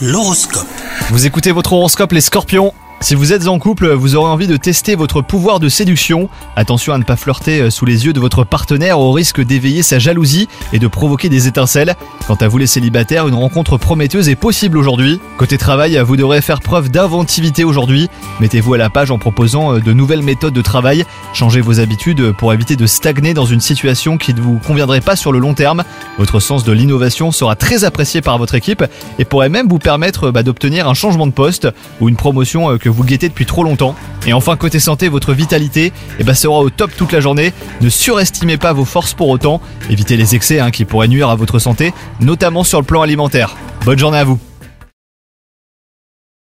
L'horoscope. Vous écoutez votre horoscope les scorpions. Si vous êtes en couple, vous aurez envie de tester votre pouvoir de séduction. Attention à ne pas flirter sous les yeux de votre partenaire au risque d'éveiller sa jalousie et de provoquer des étincelles. Quant à vous les célibataires, une rencontre prometteuse est possible aujourd'hui. Côté travail, vous devrez faire preuve d'inventivité aujourd'hui. Mettez-vous à la page en proposant de nouvelles méthodes de travail. Changez vos habitudes pour éviter de stagner dans une situation qui ne vous conviendrait pas sur le long terme. Votre sens de l'innovation sera très apprécié par votre équipe et pourrait même vous permettre d'obtenir un changement de poste ou une promotion que vous guettez depuis trop longtemps. Et enfin côté santé, votre vitalité sera au top toute la journée. Ne surestimez pas vos forces pour autant. Évitez les excès qui pourraient nuire à votre santé, notamment sur le plan alimentaire. Bonne journée à vous.